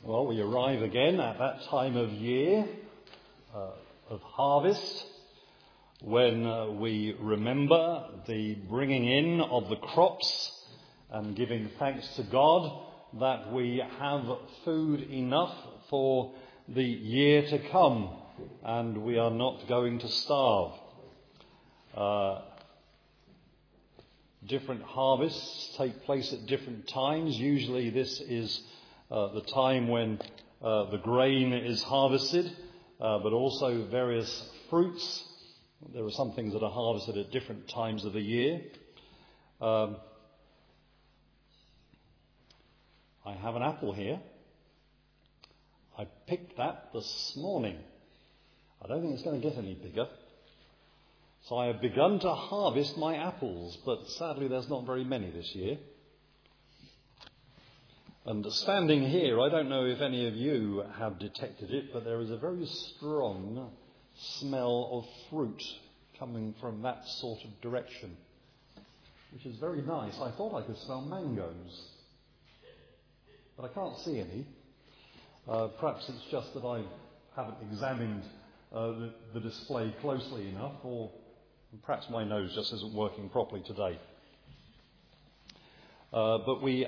Well, we arrive again at that time of year of harvest when we remember the bringing in of the crops and giving thanks to God that we have food enough for the year to come and we are not going to starve. Different harvests take place at different times. Usually this is the time when the grain is harvested, but also various fruits. There are some things that are harvested at different times of the year. I have an apple here. I picked that this morning. I don't think it's going to get any bigger. So I have begun to harvest my apples, but sadly there's not very many this year. And standing here, I don't know if any of you have detected it, but there is a very strong smell of fruit coming from that sort of direction, which is very nice. I thought I could smell mangoes, but I can't see any. Perhaps it's just that I haven't examined the display closely enough, or perhaps my nose just isn't working properly today. But we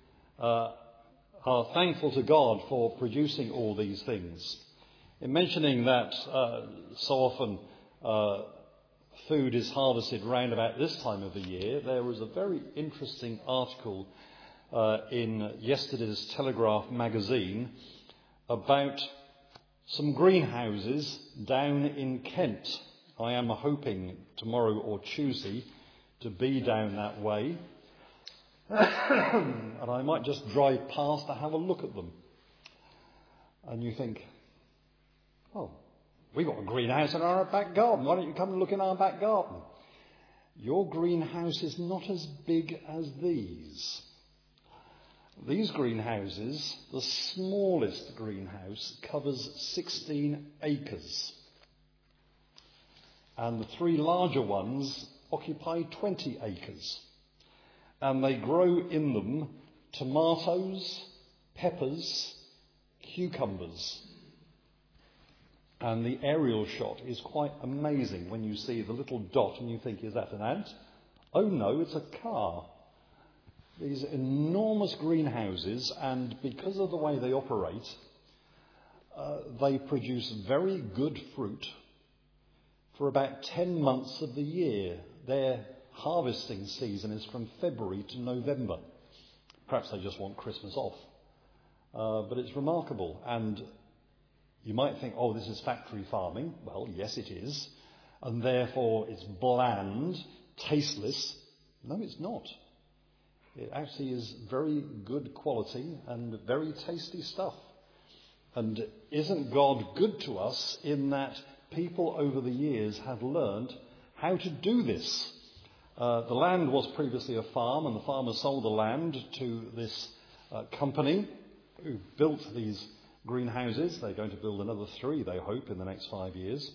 are thankful to God for producing all these things. In mentioning that so often food is harvested round about this time of the year, there was a very interesting article in yesterday's Telegraph magazine about some greenhouses down in Kent. I am hoping tomorrow or Tuesday to be down that way. And I might just drive past to have a look at them. And you think, oh, we've got a greenhouse in our back garden. Why don't you come and look in our back garden? Your greenhouse is not as big as these. These greenhouses, the smallest greenhouse, covers 16 acres. And the three larger ones occupy 20 acres. And they grow in them tomatoes, peppers, cucumbers. And the aerial shot is quite amazing when you see the little dot and you think, is that an ant? Oh no, it's a car. These enormous greenhouses, and because of the way they operate, they produce very good fruit for about 10 months of the year. Their harvesting season is from February to November. Perhaps they just want Christmas off. But it's remarkable. And you might think, oh, this is factory farming. Well, yes, it is. And therefore it's bland, tasteless. No, it's not. It actually is very good quality and very tasty stuff. And isn't God good to us in that people over the years have learned how to do this? The land was previously a farm, and the farmer sold the land to this company who built these greenhouses. They're going to build another 3, they hope, in the next 5 years.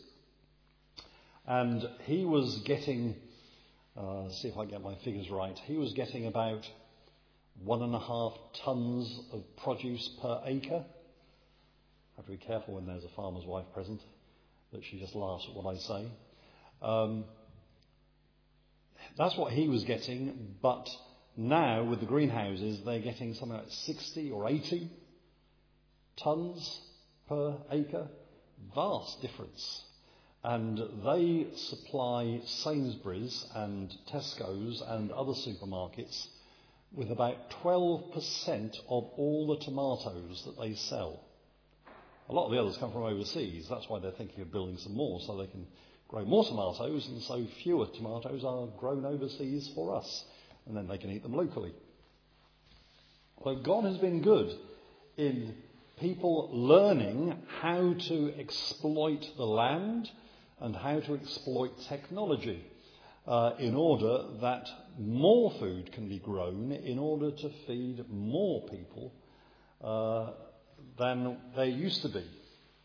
And he was getting, see if I get my figures right, he was getting about 1.5 tons of produce per acre. I have to be careful when there's a farmer's wife present, that she just laughs at what I say. That's what he was getting, but now with the greenhouses they're getting something like 60 or 80 tons per acre. Vast difference. And they supply Sainsbury's and Tesco's and other supermarkets with about 12% of all the tomatoes that they sell. A lot of the others come from overseas. That's why they're thinking of building some more so they can grow more tomatoes, and so fewer tomatoes are grown overseas for us, and then they can eat them locally. So God has been good in people learning how to exploit the land and how to exploit technology in order that more food can be grown in order to feed more people than there used to be.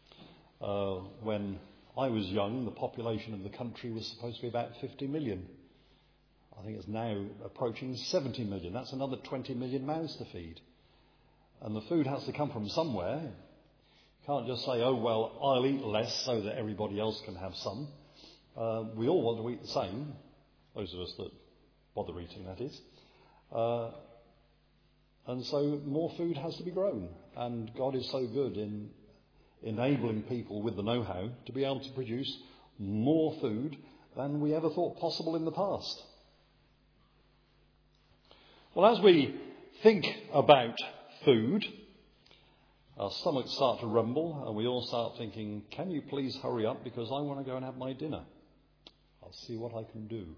When I was young, the population of the country was supposed to be about 50 million. I think it's now approaching 70 million. That's another 20 million mouths to feed. And the food has to come from somewhere. You can't just say, oh, well, I'll eat less so that everybody else can have some. We all want to eat the same, those of us that bother eating, that is. And so more food has to be grown. And God is so good in enabling people with the know-how to be able to produce more food than we ever thought possible in the past. Well, as we think about food, our stomachs start to rumble and we all start thinking, can you please hurry up because I want to go and have my dinner. I'll see what I can do.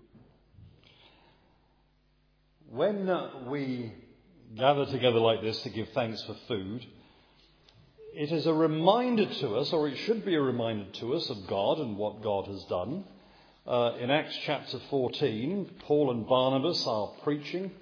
When we gather together like this to give thanks for food, it is a reminder to us, or it should be a reminder to us, of God and what God has done. In Acts chapter 14, Paul and Barnabas are preaching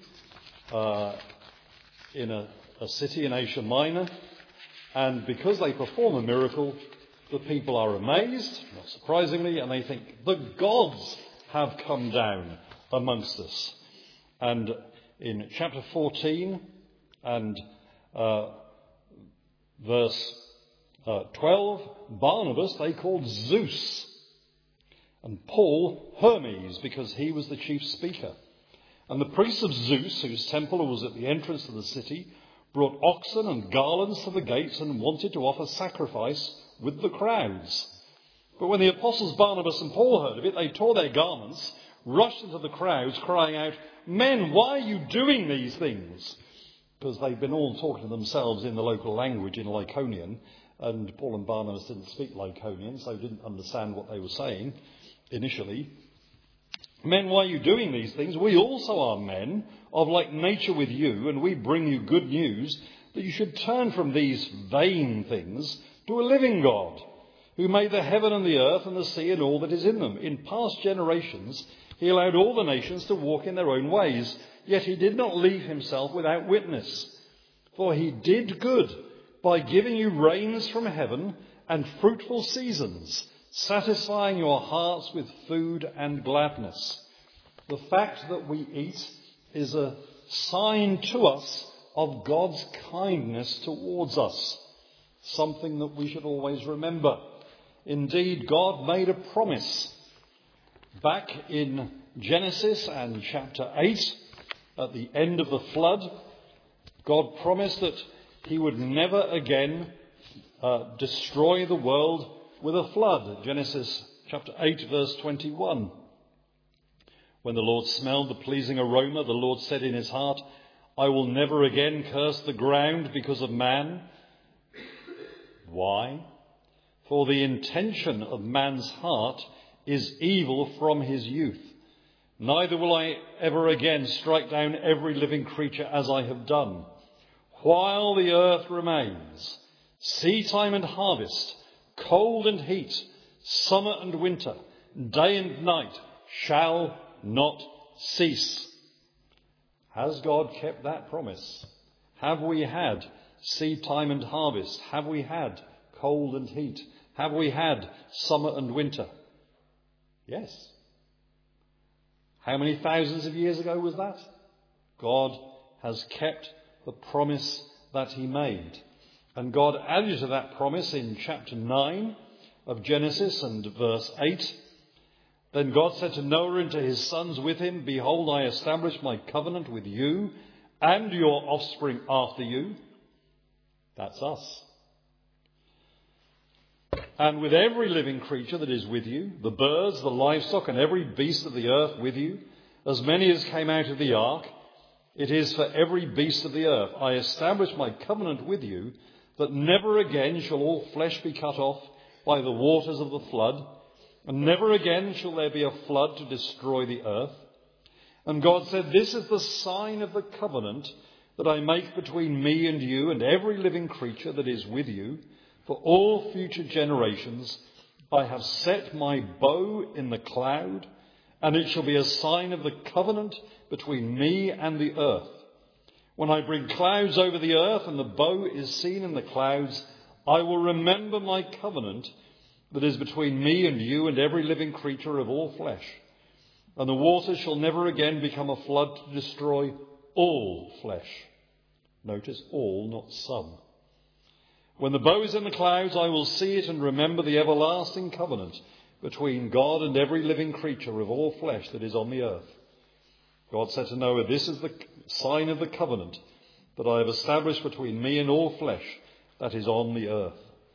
in a city in Asia Minor, and because they perform a miracle, the people are amazed, not surprisingly, and they think, the gods have come down amongst us. And in chapter 14 and verse 12, Barnabas they called Zeus, and Paul Hermes, because he was the chief speaker. And the priests of Zeus, whose temple was at the entrance to the city, brought oxen and garlands to the gates and wanted to offer sacrifice with the crowds. But when the apostles Barnabas and Paul heard of it, they tore their garments, rushed into the crowds, crying out, "Men, why are you doing these things?" Because they'd been all talking to themselves in the local language, in Lycaonian, and Paul and Barnabas didn't speak Lycaonian, so didn't understand what they were saying initially. "Men, why are you doing these things? We also are men of like nature with you, and we bring you good news that you should turn from these vain things to a living God, who made the heaven and the earth and the sea and all that is in them. In past generations he allowed all the nations to walk in their own ways, yet he did not leave himself without witness. For he did good by giving you rains from heaven and fruitful seasons, satisfying your hearts with food and gladness." The fact that we eat is a sign to us of God's kindness towards us, something that we should always remember. Indeed, God made a promise back in Genesis and chapter 8, at the end of the flood. God promised that he would never again destroy the world with a flood. Genesis chapter 8, verse 21. When the Lord smelled the pleasing aroma, the Lord said in his heart, "I will never again curse the ground because of man." Why? For the intention of man's heart is evil from his youth. Neither will I ever again strike down every living creature as I have done. While the earth remains, seedtime and harvest, cold and heat, summer and winter, day and night shall not cease. Has God kept that promise? Have we had seed time and harvest? Have we had cold and heat? Have we had summer and winter? Yes. How many thousands of years ago was that? God has kept the promise that he made. And God added to that promise in chapter 9 of Genesis and verse 8. Then God said to Noah and to his sons with him, "Behold, I establish my covenant with you and your offspring after you." That's us. "And with every living creature that is with you, the birds, the livestock, and every beast of the earth with you, as many as came out of the ark, it is for every beast of the earth. I establish my covenant with you, that never again shall all flesh be cut off by the waters of the flood, and never again shall there be a flood to destroy the earth." And God said, "This is the sign of the covenant that I make between me and you and every living creature that is with you. For all future generations I have set my bow in the cloud, and it shall be a sign of the covenant between me and the earth. When I bring clouds over the earth and the bow is seen in the clouds, I will remember my covenant that is between me and you and every living creature of all flesh. And the waters shall never again become a flood to destroy all flesh. Notice all, not some. When the bow is in the clouds, I will see it and remember the everlasting covenant between God and every living creature of all flesh that is on the earth. God said to Noah, this is the sign of the covenant that I have established between me and all flesh that is on the earth.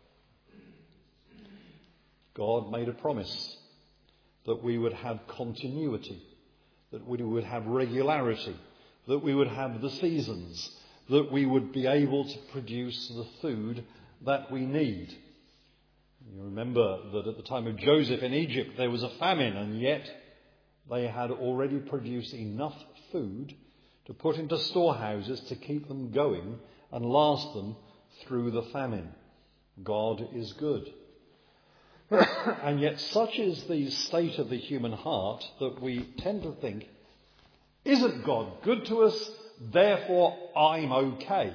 God made a promise that we would have continuity, that we would have regularity, that we would have the seasons, that we would be able to produce the food that we need. You remember that at the time of Joseph in Egypt there was a famine, and yet they had already produced enough food to put into storehouses to keep them going and last them through the famine. God is good. And yet such is the state of the human heart that we tend to think, isn't God good to us, therefore I'm okay.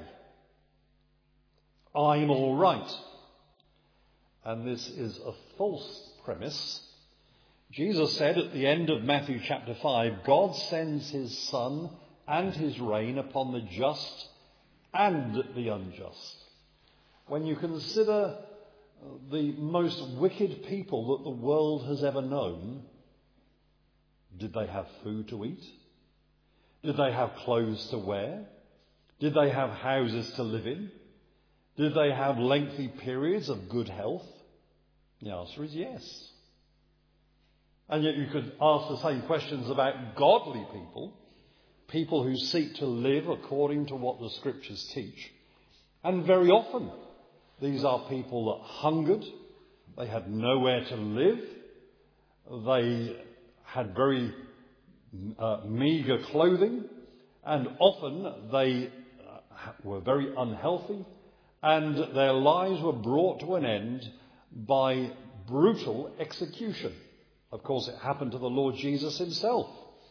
I'm all right. And this is a false premise. Jesus said at the end of Matthew chapter 5, God sends his sun and his rain upon the just and the unjust. When you consider the most wicked people that the world has ever known, did they have food to eat? Did they have clothes to wear? Did they have houses to live in? Did they have lengthy periods of good health? The answer is yes. And yet you could ask the same questions about godly people, people who seek to live according to what the scriptures teach. And very often these are people that hungered, they had nowhere to live, they had very meagre clothing, and often they were very unhealthy, and their lives were brought to an end by brutal execution. Of course, it happened to the Lord Jesus himself.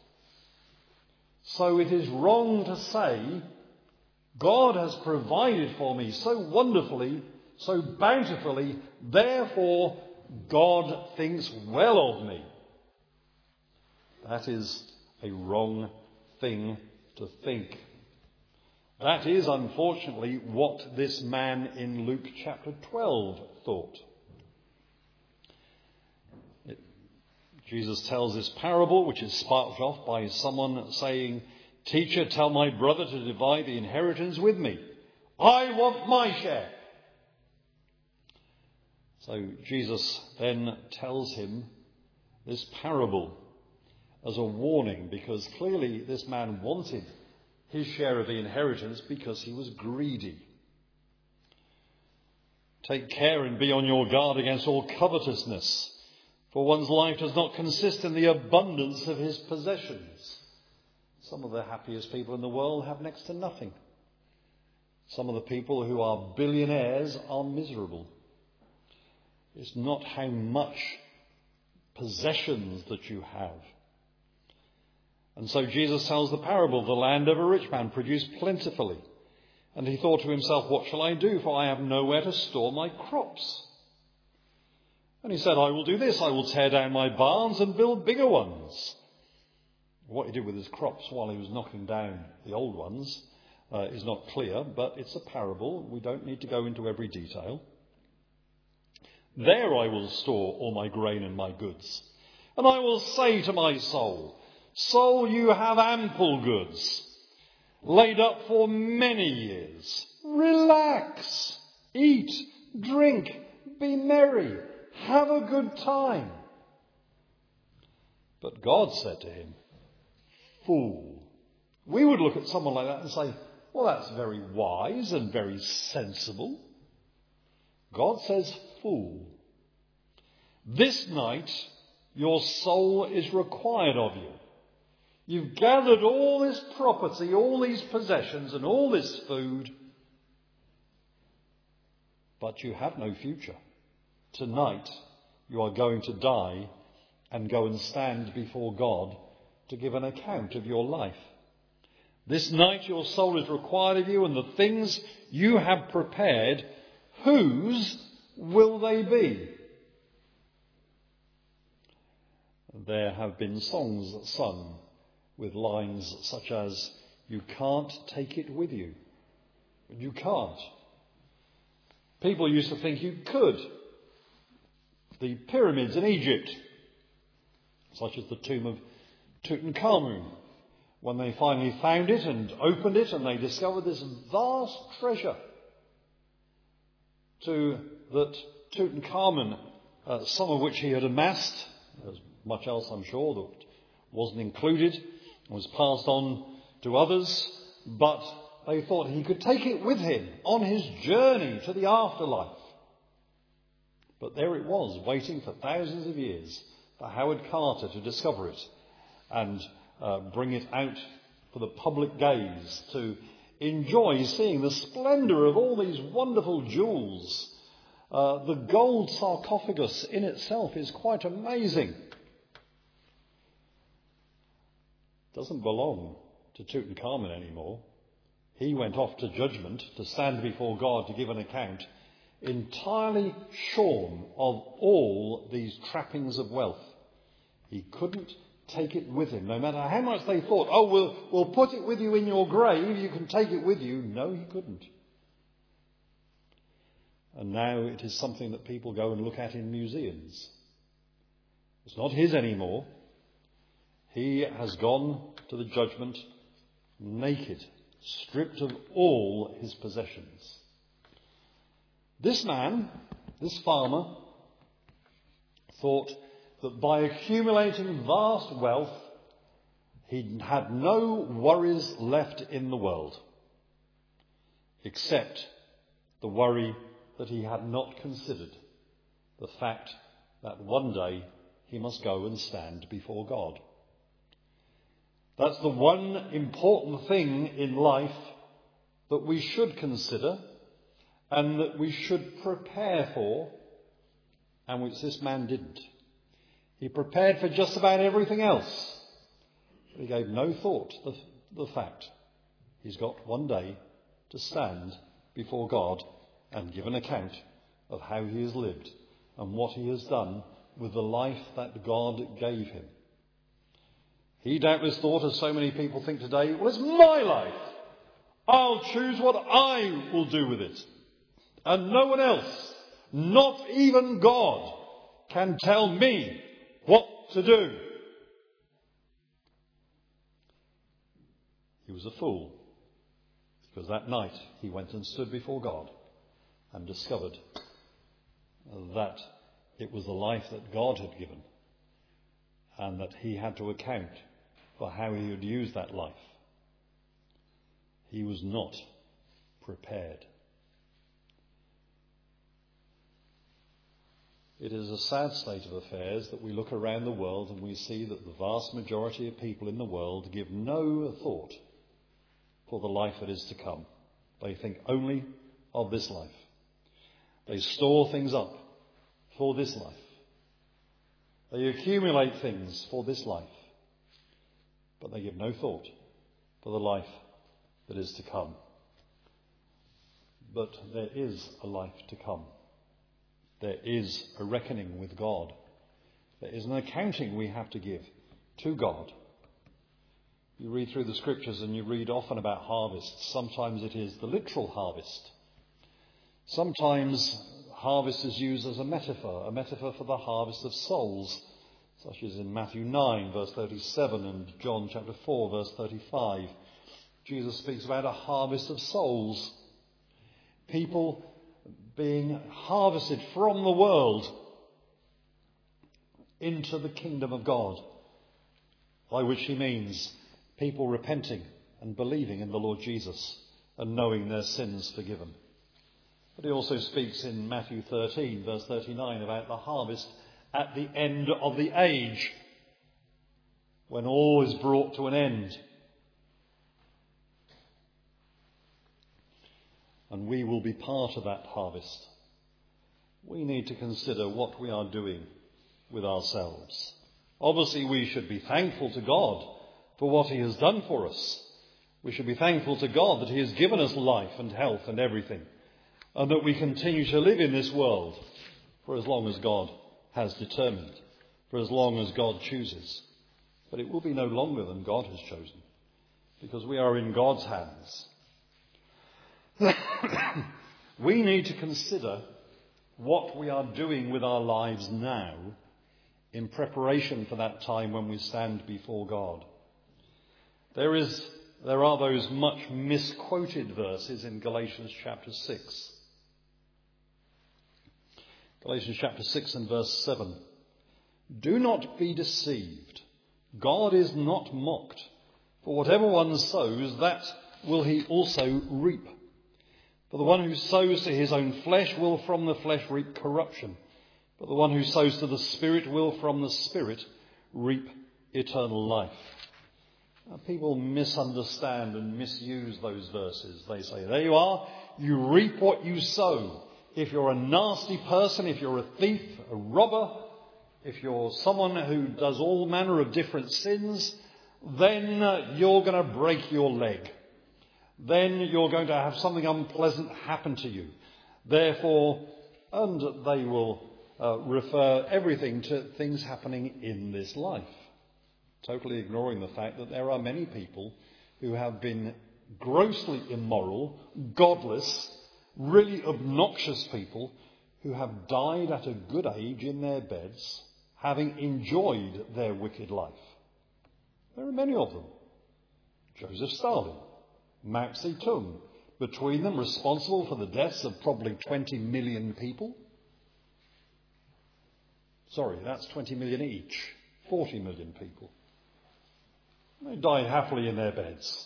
So it is wrong to say, God has provided for me so wonderfully, so bountifully, therefore God thinks well of me. That is a wrong thing to think. That is, unfortunately, what this man in Luke chapter 12 thought. Jesus tells this parable, which is sparked off by someone saying, "Teacher, tell my brother to divide the inheritance with me. I want my share." So Jesus then tells him this parable as a warning, because clearly this man wanted his share of the inheritance because he was greedy. Take care and be on your guard against all covetousness, for one's life does not consist in the abundance of his possessions. Some of the happiest people in the world have next to nothing. Some of the people who are billionaires are miserable. It's not how much possessions that you have. And so Jesus tells the parable, the land of a rich man produced plentifully. And he thought to himself, what shall I do? For I have nowhere to store my crops. And he said, I will do this. I will tear down my barns and build bigger ones. What he did with his crops while he was knocking down the old ones is not clear, but it's a parable. We don't need to go into every detail. There I will store all my grain and my goods. And I will say to my soul, soul, you have ample goods, laid up for many years. Relax, eat, drink, be merry, have a good time. But God said to him, fool. We would look at someone like that and say, well, that's very wise and very sensible. God says, fool. This night your soul is required of you. You've gathered all this property, all these possessions and all this food, but you have no future. Tonight you are going to die and go and stand before God to give an account of your life. This night your soul is required of you, and the things you have prepared, whose will they be? There have been songs sung with lines such as, you can't take it with you. You can't. People used to think you could. The pyramids in Egypt, such as the tomb of Tutankhamun, when they finally found it and opened it and they discovered this vast treasure that Tutankhamun, some of which he had amassed, as much else I'm sure that wasn't included, was passed on to others, but they thought he could take it with him on his journey to the afterlife. But there it was, waiting for thousands of years for Howard Carter to discover it and bring it out for the public gaze to enjoy seeing the splendour of all these wonderful jewels. The gold sarcophagus in itself is quite amazing. It doesn't belong to Tutankhamun anymore. He went off to judgment to stand before God to give an account, entirely shorn of all these trappings of wealth. He couldn't take it with him, no matter how much they thought, we'll put it with you in your grave, you can take it with you. No, he couldn't. And now it is something that people go and look at in museums. It's not his anymore. He has gone to the judgment naked, stripped of all his possessions. This man, this farmer, thought that by accumulating vast wealth, he had no worries left in the world, except the worry that he had not considered, the fact that one day he must go and stand before God. That's the one important thing in life that we should consider and that we should prepare for, and which this man didn't. He prepared for just about everything else, but he gave no thought to the fact he's got one day to stand before God and give an account of how he has lived and what he has done with the life that God gave him. He doubtless thought, as so many people think today, well, it's my life. I'll choose what I will do with it. And no one else, not even God, can tell me what to do. He was a fool, because that night he went and stood before God and discovered that it was the life that God had given and that he had to account for how he would use that life. He was not prepared. It is a sad state of affairs that we look around the world and we see that the vast majority of people in the world give no thought for the life that is to come. They think only of this life. They store things up for this life. They accumulate things for this life. But they give no thought for the life that is to come. But there is a life to come. There is a reckoning with God. There is an accounting we have to give to God. You read through the scriptures and you read often about harvests. Sometimes it is the literal harvest. Sometimes harvest is used as a metaphor for the harvest of souls, such as in Matthew 9, verse 37, and John chapter 4, verse 35. Jesus speaks about a harvest of souls. People being harvested from the world into the kingdom of God, by which he means people repenting and believing in the Lord Jesus and knowing their sins forgiven. But he also speaks in Matthew 13, verse 39, about the harvest at the end of the age, when all is brought to an end. And we will be part of that harvest. We need to consider what we are doing with ourselves. Obviously, we should be thankful to God for what he has done for us. We should be thankful to God that he has given us life and health and everything, and that we continue to live in this world for as long as God has determined, for as long as God chooses. But it will be no longer than God has chosen, because we are in God's hands. We need to consider what we are doing with our lives now in preparation for that time when we stand before God. There are those much misquoted verses in Galatians chapter 6. Galatians chapter 6 and verse 7. Do not be deceived. God is not mocked. For whatever one sows, that will he also reap. For the one who sows to his own flesh will from the flesh reap corruption. But the one who sows to the Spirit will from the Spirit reap eternal life. Now, people misunderstand and misuse those verses. They say, there you are, you reap what you sow. If you're a nasty person, if you're a thief, a robber, if you're someone who does all manner of different sins, then you're going to break your leg. Then you're going to have something unpleasant happen to you. Therefore, and they will refer everything to things happening in this life, totally ignoring the fact that there are many people who have been grossly immoral, godless, really obnoxious people who have died at a good age in their beds, having enjoyed their wicked life. There are many of them. Joseph Stalin, Mao Zedong, between them responsible for the deaths of probably 20 million people. Sorry, that's 20 million each. 40 million people. They died happily in their beds.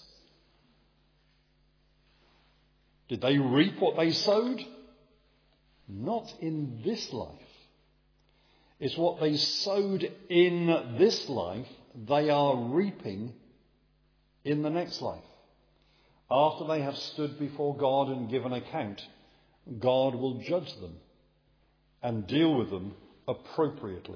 Did they reap what they sowed? Not in this life. It's what they sowed in this life they are reaping in the next life. After they have stood before God and given account, God will judge them and deal with them appropriately.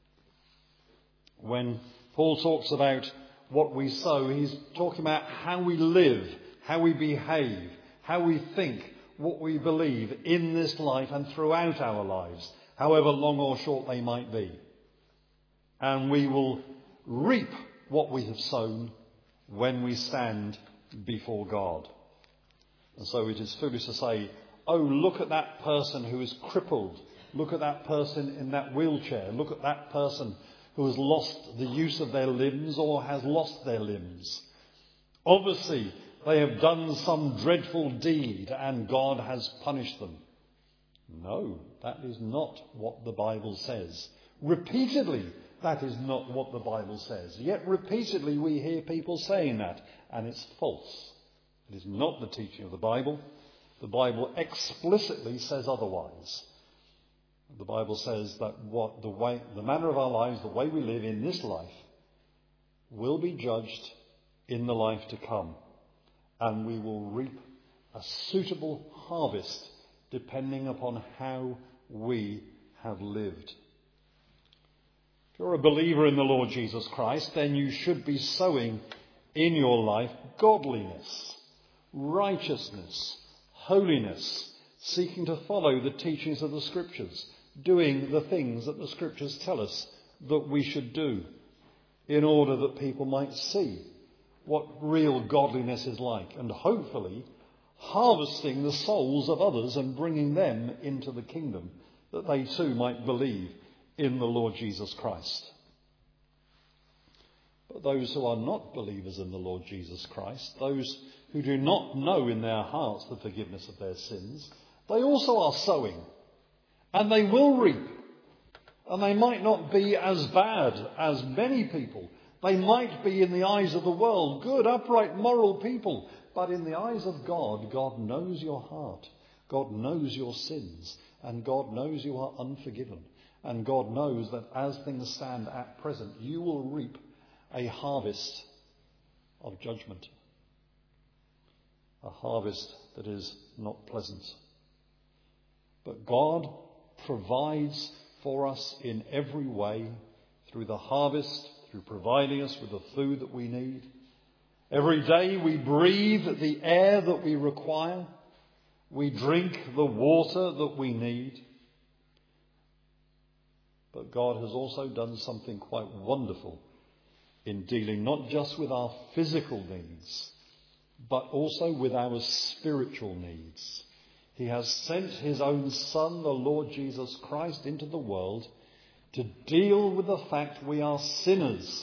When Paul talks about what we sow, he's talking about how we live, how we behave, how we think, what we believe in this life and throughout our lives, however long or short they might be. And we will reap what we have sown when we stand before God. And so it is foolish to say, oh, look at that person who is crippled. Look at that person in that wheelchair. Look at that person who has lost the use of their limbs or has lost their limbs. Obviously, they have done some dreadful deed and God has punished them. No, that is not what the Bible says. Repeatedly, that is not what the Bible says. Yet repeatedly we hear people saying that, and it's false. It is not the teaching of the Bible. The Bible explicitly says otherwise. The Bible says that the manner of our lives, the way we live in this life, will be judged in the life to come, and we will reap a suitable harvest depending upon how we have lived. If you're a believer in the Lord Jesus Christ, then you should be sowing in your life godliness, righteousness, holiness, seeking to follow the teachings of the Scriptures, doing the things that the Scriptures tell us that we should do, in order that people might see what real godliness is like, and hopefully harvesting the souls of others and bringing them into the kingdom, that they too might believe in the Lord Jesus Christ. But those who are not believers in the Lord Jesus Christ, those who do not know in their hearts the forgiveness of their sins, they also are sowing, and they will reap. And they might not be as bad as many people. They might be, in the eyes of the world, good, upright, moral people. But in the eyes of God, God knows your heart. God knows your sins. And God knows you are unforgiven. And God knows that as things stand at present, you will reap a harvest of judgment. A harvest that is not pleasant. But God provides for us in every way, through the harvest, through providing us with the food that we need. Every day we breathe the air that we require. We drink the water that we need. But God has also done something quite wonderful in dealing not just with our physical needs, but also with our spiritual needs. He has sent his own Son, the Lord Jesus Christ, into the world to deal with the fact we are sinners.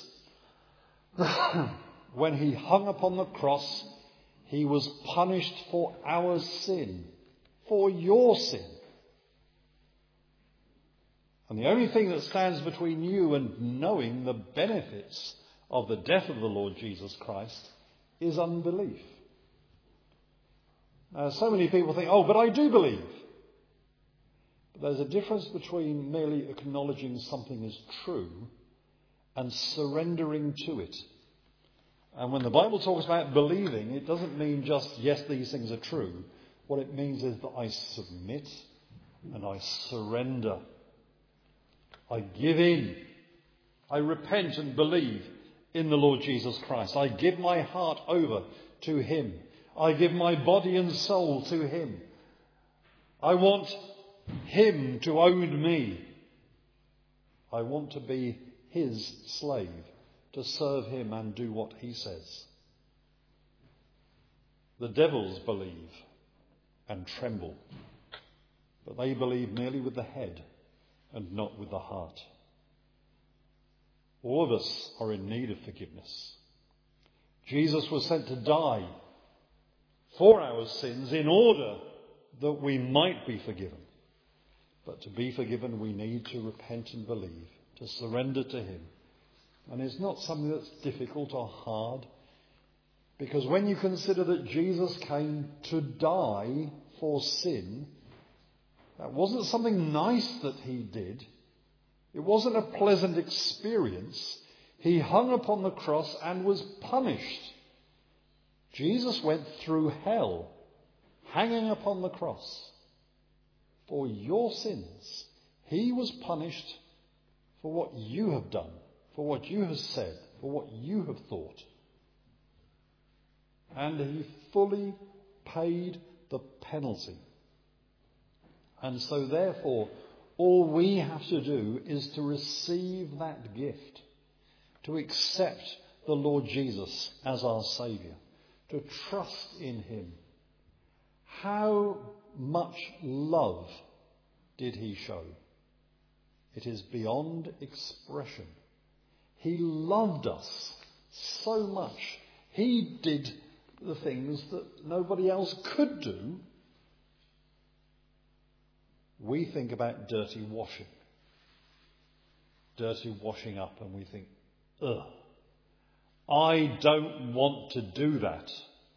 When he hung upon the cross, he was punished for our sin, for your sin. And the only thing that stands between you and knowing the benefits of the death of the Lord Jesus Christ is unbelief. So many people think, oh, but I do believe. But there's a difference between merely acknowledging something is true and surrendering to it. And when the Bible talks about believing, it doesn't mean just, yes, these things are true. What it means is that I submit and I surrender. I give in. I repent and believe in the Lord Jesus Christ. I give my heart over to him. I give my body and soul to him. I want him to own me. I want to be his slave, to serve him and do what he says. The devils believe and tremble, but they believe merely with the head and not with the heart. All of us are in need of forgiveness. Jesus was sent to die for our sins in order that we might be forgiven. But to be forgiven, we need to repent and believe, to surrender to him. And it's not something that's difficult or hard, because when you consider that Jesus came to die for sin, that wasn't something nice that he did. It wasn't a pleasant experience. He hung upon the cross and was punished. Jesus went through hell, hanging upon the cross for your sins. He was punished for what you have done, for what you have said, for what you have thought. And he fully paid the penalty. And so therefore, all we have to do is to receive that gift, to accept the Lord Jesus as our Saviour, to trust in him. How much love did he show? It is beyond expression. He loved us so much. He did the things that nobody else could do. We think about dirty washing up, and we think, ugh, I don't want to do that.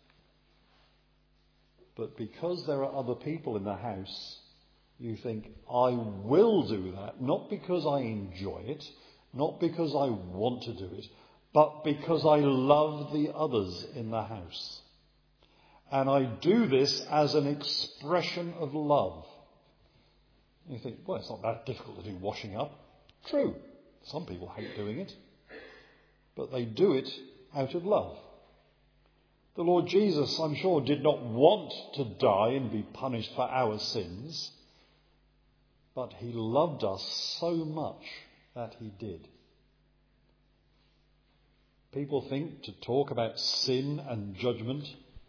But because there are other people in the house, you think, I will do that, not because I enjoy it, not because I want to do it, but because I love the others in the house. And I do this as an expression of love. You think, well, it's not that difficult to do washing up. True, some people hate doing it, but they do it out of love. The Lord Jesus, I'm sure, did not want to die and be punished for our sins, but he loved us so much that he did. People think to talk about sin and judgment,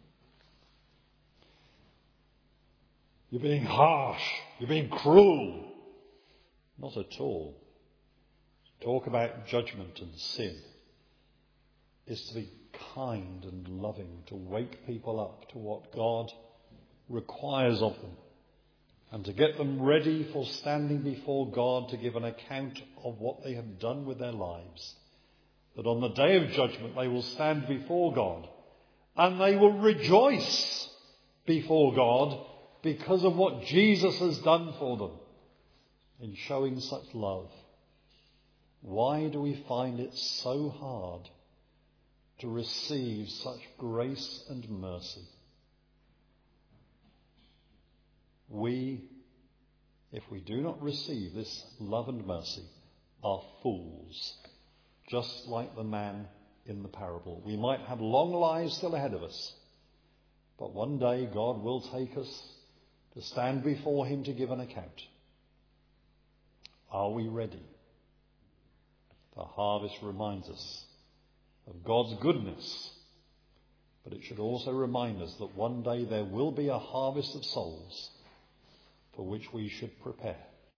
you're being harsh, you're being cruel. Not at all. To talk about judgment and sin is to be kind and loving, to wake people up to what God requires of them, and to get them ready for standing before God to give an account of what they have done with their lives. That on the day of judgment they will stand before God and they will rejoice before God because of what Jesus has done for them in showing such love. Why do we find it so hard to receive such grace and mercy? We, if we do not receive this love and mercy, are fools, just like the man in the parable. We might have long lives still ahead of us, but one day God will take us to stand before him to give an account. Are we ready? The harvest reminds us of God's goodness But it should also remind us that one day there will be a harvest of souls for which we should prepare.